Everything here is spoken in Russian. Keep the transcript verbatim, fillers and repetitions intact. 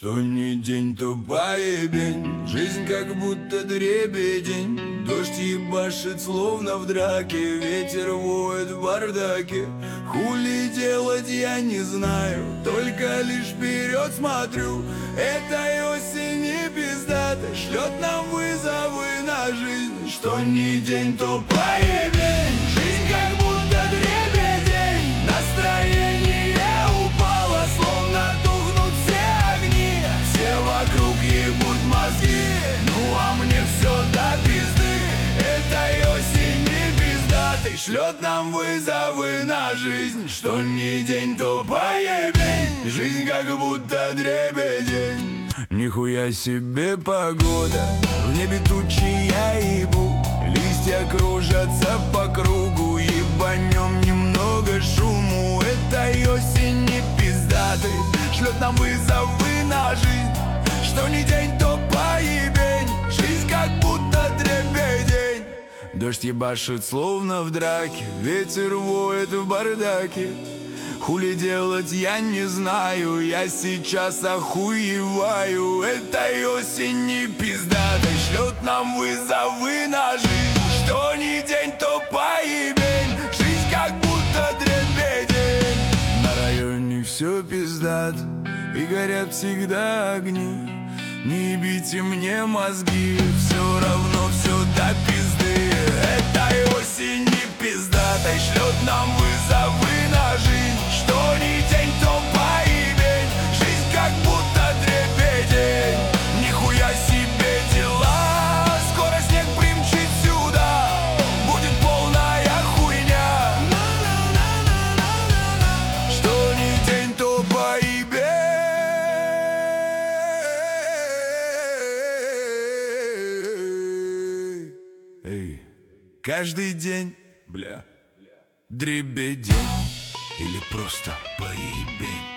Что ни день, то поебень. Жизнь как будто дребедень. Дождь ебашит словно в драке. Ветер воет в бардаке. Хули делать я не знаю, только лишь вперед смотрю. Этой осени пиздата шлет нам вызовы на жизнь. Что ни день, то поебень. Жизнь как будто дребедень. Настроение упало, словно тухнут все огни. Все вокруг ебут мозги, ну а мне все до пизды. Этой осени пиздатой шлет нам вызовы на жизнь. Что ни день, то поебень. Жизнь как будто дребедень. Нихуя себе погода, в небе тучи я ебу. Листья кружатся по кругу, ебанем немного шуму. Этой осени пиздатой шлет нам вызовы на жизнь. Что ни день, то поебень. Жизнь как будто дребедень. Дождь ебашит словно в драке. Ветер воет в бардаке. Хули делать я не знаю, я сейчас охуеваю. Этой осени пиздатой шлет нам вызовы на жизнь. Что ни день, то поебень. Жизнь как будто дребедень. На районе все пиздат, и горят всегда огни. Не ебите мне мозги, все равно все до пизды. Этой осени пиздатой шлет нам вызовы на жизнь. Что ни день, то поебень. Жизнь как будто дребедень. Нихуя себе дела. Скоро снег примчит сюда. Будет полная хуйня. Что ни день, то поебень. Эй, каждый день, бля, дребедень. Или просто поебень.